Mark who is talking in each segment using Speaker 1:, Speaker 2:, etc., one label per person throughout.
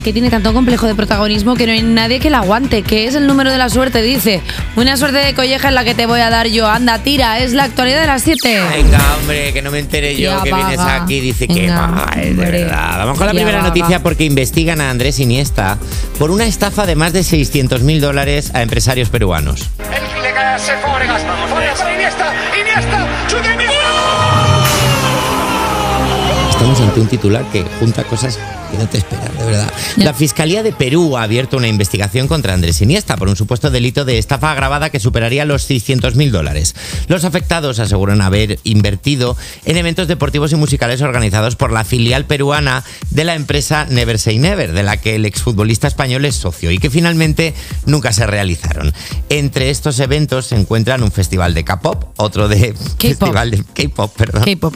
Speaker 1: Que tiene tanto complejo de protagonismo que no hay nadie que la aguante, que es el número de la suerte, dice. Una suerte de colleja es la que te voy a dar yo. Anda, tira, es la actualidad de las 7.
Speaker 2: Venga, hombre, que no me entere yo
Speaker 1: Ya
Speaker 2: que
Speaker 1: vaga.
Speaker 2: vienes aquí. Dice que
Speaker 1: Venga,
Speaker 2: vaga, es de
Speaker 1: hombre.
Speaker 2: verdad. Vamos con la
Speaker 1: Ya
Speaker 2: primera
Speaker 1: vaga.
Speaker 2: noticia porque investigan a Andrés Iniesta por una estafa de más de $600.000 a empresarios peruanos.
Speaker 3: El le cae a Sergio Fábregas. Fábregas para Iniesta. Iniesta. ¡Chute Iniesta!
Speaker 2: Estamos ante un titular que junta cosas que no te esperas, de verdad. La Fiscalía de Perú ha abierto una investigación contra Andrés Iniesta por un supuesto delito de estafa agravada que superaría los $600.000. Los afectados aseguran haber invertido en eventos deportivos y musicales organizados por la filial peruana de la empresa Never Say Never, de la que el exfutbolista español es socio y que finalmente nunca se realizaron. Entre estos eventos se encuentran un festival de K-pop, otro de festival de K-pop, perdón.
Speaker 1: K-pop.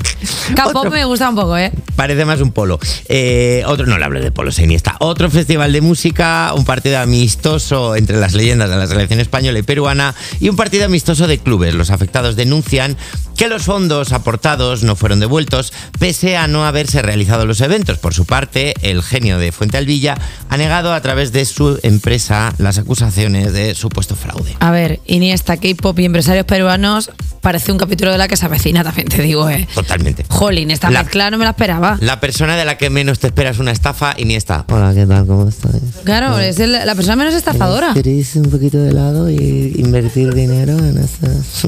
Speaker 1: K-pop me gusta un poco, ¿eh?
Speaker 2: Parece más un polo. Otro, no le hablé de polos, Iniesta. Otro festival de música, un partido amistoso entre las leyendas de la selección española y peruana y un partido amistoso de clubes. Los afectados denuncian que los fondos aportados no fueron devueltos pese a no haberse realizado los eventos. Por su parte, el genio de Fuente Alvilla ha negado a través de su empresa las acusaciones de supuesto fraude.
Speaker 1: A ver, Iniesta, K-pop y empresarios peruanos parece un capítulo de La que se avecina, también te digo, ¿eh?
Speaker 2: Totalmente.
Speaker 1: Jolín, esta mezcla no me la esperaba.
Speaker 2: La persona de la que menos te esperas una estafa, Iniesta. Hola, ¿qué tal? ¿Cómo estás?
Speaker 1: Claro, es la persona menos estafadora.
Speaker 2: ¿Queréis un poquito de helado y invertir dinero en esta?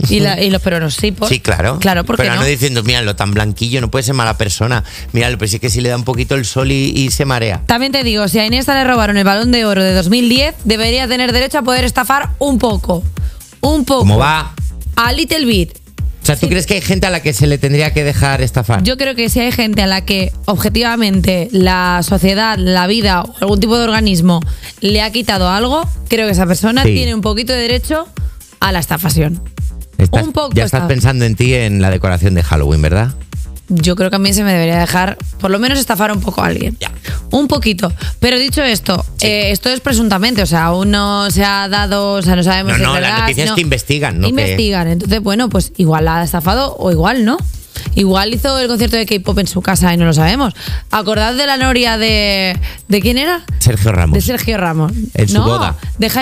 Speaker 1: Y los peruanos sí,
Speaker 2: Sí, claro.
Speaker 1: Claro, ¿por qué
Speaker 2: pero
Speaker 1: no?
Speaker 2: no diciendo, míralo, tan blanquillo, no puede ser mala persona. Míralo, pero sí que si le da un poquito el sol y se marea.
Speaker 1: También te digo, si a Iniesta le robaron el Balón de Oro de 2010, debería tener derecho a poder estafar un poco. Un poco.
Speaker 2: ¿Cómo va?
Speaker 1: A little bit.
Speaker 2: O sea, ¿tú crees que hay gente a la que se le tendría que dejar estafar?
Speaker 1: Yo creo que si hay gente a la que objetivamente la sociedad, la vida o algún tipo de organismo le ha quitado algo, creo que esa persona
Speaker 2: Sí.
Speaker 1: tiene un poquito de derecho a la estafación. Un poco
Speaker 2: ya estás
Speaker 1: estafa.
Speaker 2: pensando en ti en la decoración de Halloween, ¿verdad?
Speaker 1: Yo creo que a mí se me debería dejar, por lo menos, estafar un poco a alguien.
Speaker 2: Ya.
Speaker 1: Un poquito. Pero dicho esto,
Speaker 2: Sí.
Speaker 1: esto es presuntamente, o sea, aún no se ha dado, o sea, no sabemos
Speaker 2: No,
Speaker 1: si es
Speaker 2: no,
Speaker 1: verdad.
Speaker 2: las noticias
Speaker 1: no.
Speaker 2: que investigan, ¿no?
Speaker 1: Investigan. Entonces, bueno, pues igual la ha estafado o igual no. Igual hizo el concierto de K-pop en su casa y no lo sabemos. Acordad de la noria de ¿quién era?
Speaker 2: Sergio Ramos.
Speaker 1: De Sergio Ramos.
Speaker 2: En su boda.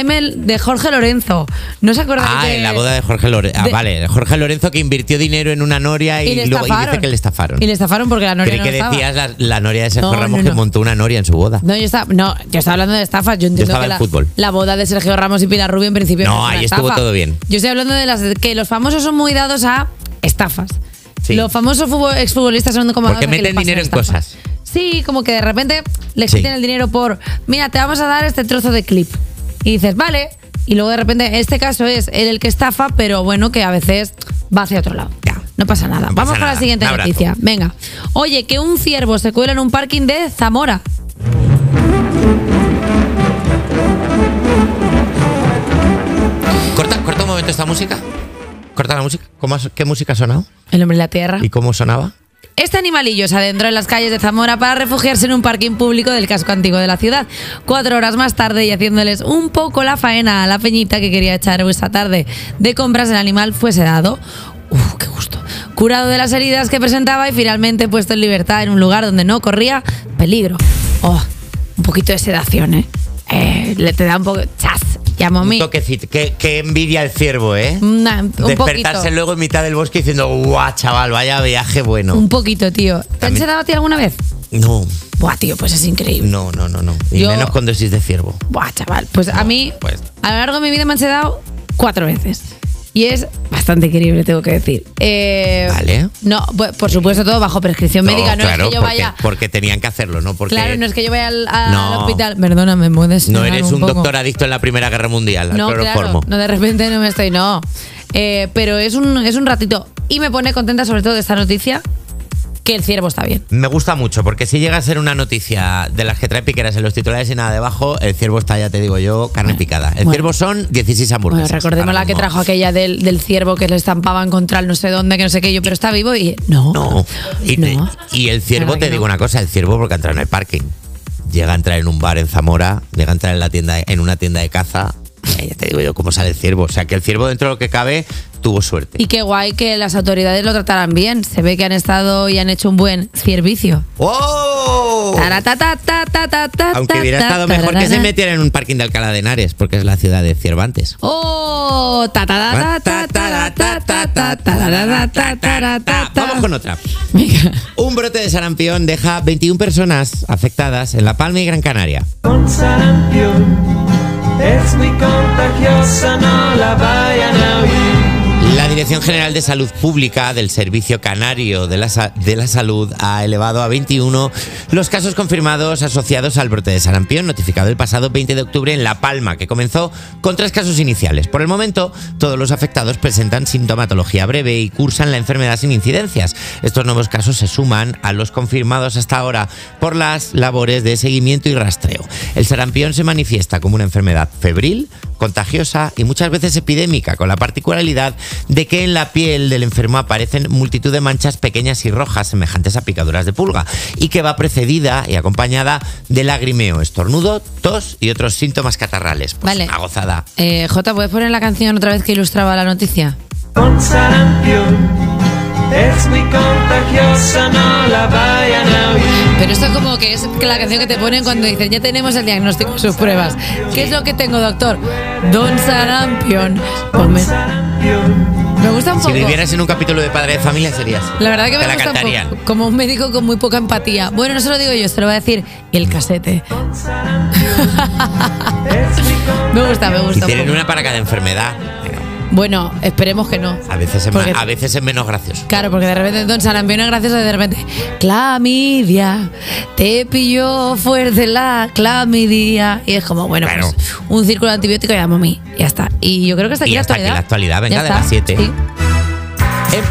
Speaker 1: De Jorge Lorenzo. ¿No se acordáis de
Speaker 2: En la boda de Jorge Lorenzo. Vale, Jorge Lorenzo que invirtió dinero en una noria y
Speaker 1: le
Speaker 2: luego
Speaker 1: estafaron.
Speaker 2: dice que le estafaron.
Speaker 1: Y le estafaron porque la noria
Speaker 2: Creí
Speaker 1: no
Speaker 2: que
Speaker 1: estaba.
Speaker 2: decías la noria de Sergio
Speaker 1: No,
Speaker 2: Ramos
Speaker 1: no,
Speaker 2: que
Speaker 1: no.
Speaker 2: montó una noria en su boda.
Speaker 1: No, yo estaba hablando de estafas. Yo entiendo
Speaker 2: estaba
Speaker 1: que
Speaker 2: en fútbol.
Speaker 1: la boda de Sergio Ramos y Pilar Rubio en principio
Speaker 2: No,
Speaker 1: es una
Speaker 2: ahí estuvo
Speaker 1: estafa.
Speaker 2: todo bien.
Speaker 1: Yo estoy hablando de que los famosos son muy dados a estafas.
Speaker 2: Sí.
Speaker 1: Los famosos exfutbolistas son como
Speaker 2: Porque
Speaker 1: dados a que
Speaker 2: meten
Speaker 1: les pasen
Speaker 2: dinero en
Speaker 1: estafas.
Speaker 2: cosas.
Speaker 1: Sí, como que de repente les
Speaker 2: Sí.
Speaker 1: quiten el dinero por, mira, te vamos a dar este trozo de clip. Y dices, vale. Y luego de repente, este caso es él el que estafa, pero bueno, que a veces va hacia otro lado.
Speaker 2: Ya.
Speaker 1: No pasa nada.
Speaker 2: No
Speaker 1: Vamos
Speaker 2: pasa
Speaker 1: con la
Speaker 2: nada.
Speaker 1: siguiente
Speaker 2: Un abrazo.
Speaker 1: noticia. Venga. Oye, que un ciervo se cuela en un parking de Zamora.
Speaker 2: Corta un momento esta música. Corta la música. ¿Qué música ha sonado?
Speaker 1: El hombre de la tierra.
Speaker 2: ¿Y cómo sonaba?
Speaker 1: Este animalillo se adentró en las calles de Zamora para refugiarse en un parking público del casco antiguo de la ciudad. 4 horas más tarde y haciéndoles un poco la faena a la peñita que quería echar esa tarde de compras, el animal fue sedado. ¡Qué gusto! Curado de las heridas que presentaba y finalmente puesto en libertad en un lugar donde no corría peligro. Un poquito de sedación, ¿eh? Le te da un poco... ¡Chas! Llamo a
Speaker 2: Un
Speaker 1: mí.
Speaker 2: toquecito. Qué envidia el ciervo, ¿eh?
Speaker 1: Un
Speaker 2: Despertarse
Speaker 1: poquito.
Speaker 2: luego en mitad del bosque diciendo, guau, chaval, vaya viaje bueno.
Speaker 1: Un poquito, tío. ¿Te han
Speaker 2: También-
Speaker 1: sedado a ti alguna vez?
Speaker 2: No,
Speaker 1: Buah, tío, pues es increíble.
Speaker 2: no. Y
Speaker 1: Yo-
Speaker 2: menos con dosis de ciervo.
Speaker 1: Buah, chaval. Pues a mí,
Speaker 2: pues.
Speaker 1: a lo largo de mi vida me han sedado 4 veces. Y es bastante increíble, tengo que decir.
Speaker 2: Vale.
Speaker 1: No, por supuesto, todo bajo prescripción médica. No
Speaker 2: claro,
Speaker 1: es que yo vaya.
Speaker 2: porque tenían que hacerlo, ¿no? Porque
Speaker 1: Claro, no es que yo vaya al
Speaker 2: No.
Speaker 1: hospital. Perdóname, puedes.
Speaker 2: no
Speaker 1: negar
Speaker 2: eres un
Speaker 1: poco.
Speaker 2: doctor adicto en la Primera Guerra Mundial, al
Speaker 1: No,
Speaker 2: cloroformo.
Speaker 1: claro, no, de repente no me estoy, no. Pero es un ratito. Y me pone contenta, sobre todo, de esta noticia, que el ciervo está bien.
Speaker 2: Me gusta mucho, porque si llega a ser una noticia de las que trae piqueras en los titulares y nada debajo, el ciervo está, ya te digo yo, carne picada. El
Speaker 1: bueno.
Speaker 2: ciervo son 16
Speaker 1: Bueno,
Speaker 2: hamburguesas.
Speaker 1: recordemos
Speaker 2: ahora
Speaker 1: la que
Speaker 2: mismo.
Speaker 1: trajo aquella del ciervo que le estampaban contra el no sé dónde, que no sé qué yo, pero está vivo y. No.
Speaker 2: No. Y el ciervo,
Speaker 1: Verdad que
Speaker 2: te digo
Speaker 1: no.
Speaker 2: una cosa, el ciervo porque ha entrado en el parking. Llega a entrar en un bar en Zamora, llega a entrar en una tienda de caza. Ya te digo yo cómo sale el ciervo. O sea, que el ciervo, dentro de lo que cabe, tuvo suerte.
Speaker 1: Y qué guay que las autoridades lo trataran bien. Se ve que han estado y han hecho un buen ciervicio.
Speaker 2: ¡Oh! ¡Oh! Aunque hubiera estado mejor que se metieran en un parking de Alcalá de Henares, porque es la ciudad de Cervantes.
Speaker 1: ¡Oh!
Speaker 2: Vamos con otra.
Speaker 1: Venga.
Speaker 2: Un brote de sarampión deja 21 personas afectadas en La Palma y Gran Canaria.
Speaker 4: Con sarampión es muy contagiosa, no la vayan a oír.
Speaker 2: La Dirección General de Salud Pública del Servicio Canario de la Salud ha elevado a 21 los casos confirmados asociados al brote de sarampión notificado el pasado 20 de octubre en La Palma, que comenzó con 3 casos iniciales. Por el momento, todos los afectados presentan sintomatología breve y cursan la enfermedad sin incidencias. Estos nuevos casos se suman a los confirmados hasta ahora por las labores de seguimiento y rastreo. El sarampión se manifiesta como una enfermedad febril, contagiosa y muchas veces epidémica, con la particularidad de que en la piel del enfermo aparecen multitud de manchas pequeñas y rojas semejantes a picaduras de pulga y que va precedida y acompañada de lagrimeo, estornudo, tos y otros síntomas catarrales. Pues
Speaker 1: vale.
Speaker 2: Una gozada.
Speaker 1: Jota, ¿puedes poner la canción otra vez que ilustraba la noticia?
Speaker 4: Con sarampión es muy contagiosa, no la vayan a oír.
Speaker 1: Pero esto como que es la canción que te ponen cuando dicen ya tenemos el diagnóstico, sus pruebas. ¿Qué es lo que tengo, doctor? Don Sarampión. Ponme. Me gusta un poco.
Speaker 2: Si vivieras en un capítulo de Padre de Familia serías.
Speaker 1: La verdad que me
Speaker 2: Te la
Speaker 1: gusta un
Speaker 2: cantarían.
Speaker 1: poco. Como un médico con muy poca empatía. Bueno, no se lo digo yo, se lo va a decir el casete. Me gusta
Speaker 2: Y
Speaker 1: un
Speaker 2: tienen
Speaker 1: poco.
Speaker 2: una para cada enfermedad.
Speaker 1: Bueno, esperemos que no.
Speaker 2: A veces es,
Speaker 1: Porque-
Speaker 2: a veces es menos gracioso.
Speaker 1: Claro, porque de repente Don Sarampión es gracioso y de repente clamidia, te pilló fuerte la clamidia. Y es como, bueno,
Speaker 2: Claro.
Speaker 1: pues un círculo de antibiótico y a mami. Ya está. Y yo creo que hasta aquí
Speaker 2: Y
Speaker 1: la
Speaker 2: hasta aquí
Speaker 1: actualidad.
Speaker 2: la actualidad, venga,
Speaker 1: Ya
Speaker 2: de
Speaker 1: está.
Speaker 2: las 7.
Speaker 1: Sí.